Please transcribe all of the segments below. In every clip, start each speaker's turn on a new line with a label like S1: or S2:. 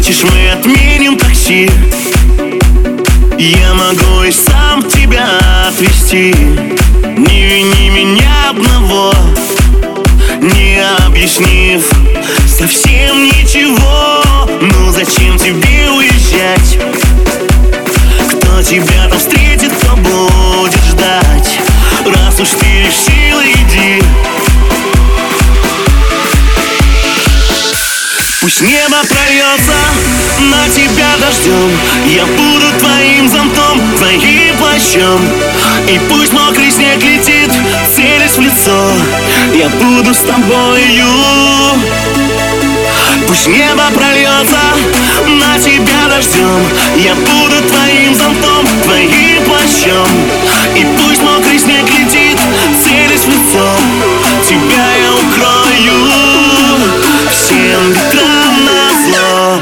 S1: Хочешь, мы отменим такси? Я могу и сам тебя отвезти. Не вини меня одного, не объяснив совсем ничего. Ну зачем тебе уезжать? Кто тебя там встретит, кто будет ждать? Раз уж ты решила, иди. Пусть небо прольется на тебя дождем. Я буду твоим зонтом, твоим плащом. И пусть мокрый снег летит, целясь в лицо, я буду с тобою. Пусть небо прольется на тебя дождем. Я буду твоим зонтом, твоим плащом. И пусть мокрый снег летит, целясь в лицо, тебя я укрою всем ветрам назло.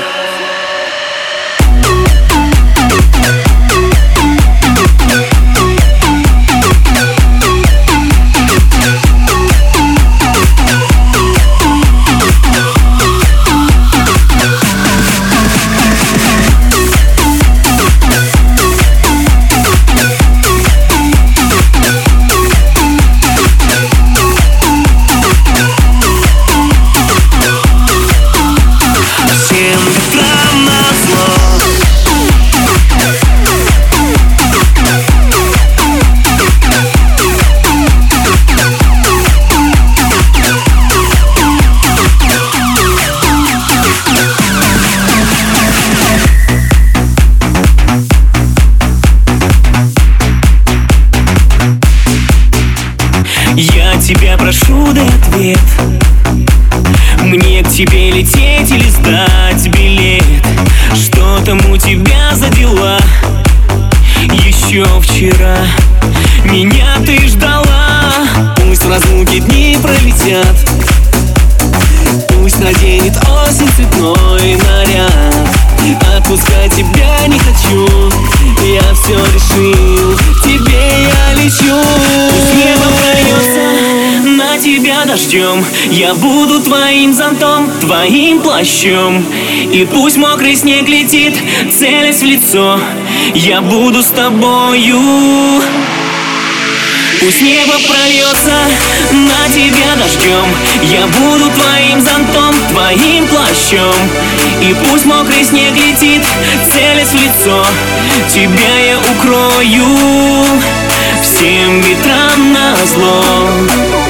S2: Я тебя прошу, дай ответ. Мне к тебе лететь или сдать билет? Что там у тебя за дела? Еще вчера меня ты ждала. Пусть в разлуке дни пролетят, пусть наденет осень цветной наряд. Отпускать тебя не хочу, я все решил, к тебе я лечу. Пусть небо прольется на тебя дождем. Я буду твоим зонтом, твоим плащом. И пусть мокрый снег летит, целясь в лицо, я буду с тобою. Пусть небо прольется на тебя дождем. Я буду твоим зонтом, твоим плащом. И пусть мокрый снег летит, целясь в лицо, тебя я укрою всем ветрам назло.